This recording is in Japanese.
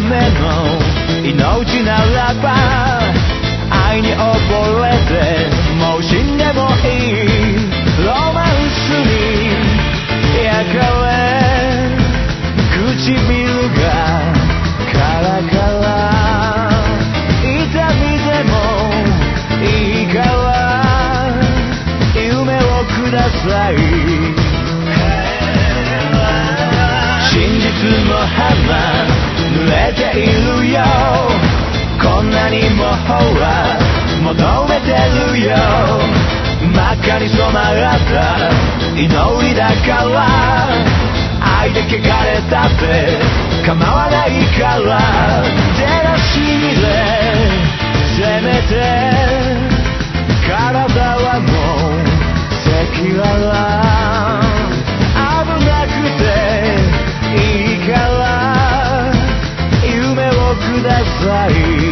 めの命ならば愛に溺れてもう死んでもいいロマンスに焼かれ唇がカラカラ痛みでもいいから夢をください真実の花濡れているよこんなにもほら求めてるよ真っ赤に染まった祈りだから愛で汚れたって構わないから照らしでせめて体はもう赤裸々危なくていいから夢をください